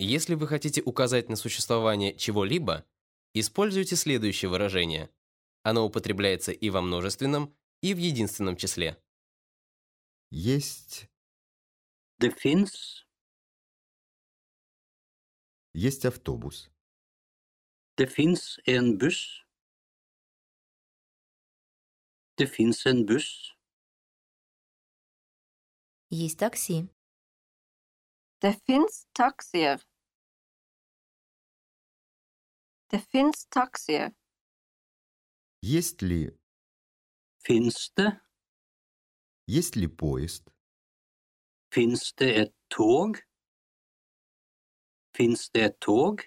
Если вы хотите указать на существование чего-либо, используйте следующее выражение. Оно употребляется и во множественном, и в единственном числе. Есть, Det finns. есть автобус. Det finns en buss. Det finns en buss. Есть такси. Det finns taxier. Det finns taxier. Есть ли Finns det поезд? Finns det ett tåg? Finns det ett tåg?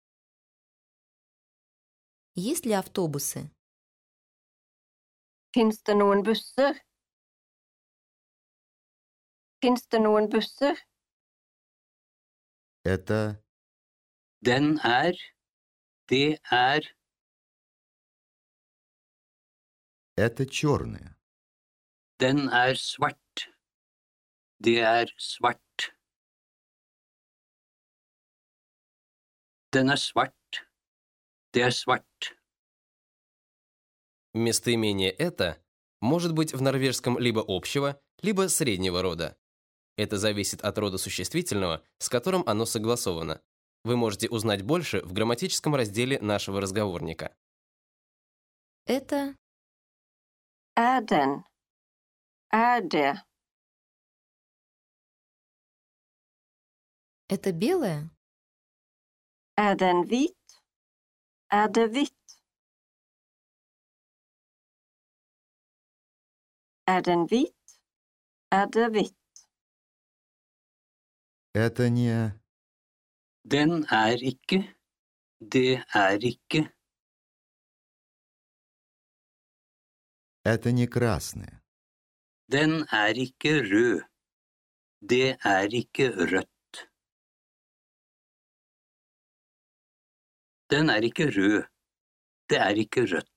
Есть ли автобусы? Finns det någon busser? Finns det någon busser? Это Den är. Det är. это черное. Den är svart. Det är svart. Den är svart. Det är svart. Местоимение «это» может быть в норвежском либо общего, либо среднего рода. Это зависит от рода существительного, с которым оно согласовано. Вы можете узнать больше в грамматическом разделе нашего разговорника. Это Är den? Är det? это белое? Är den vit? Är det vitt? Är den vit? Är det vitt? Это не Den är icke. Det är icke. это не красное. Den är icke rød. Det är icke rött. Den är icke rød. Det är icke rött.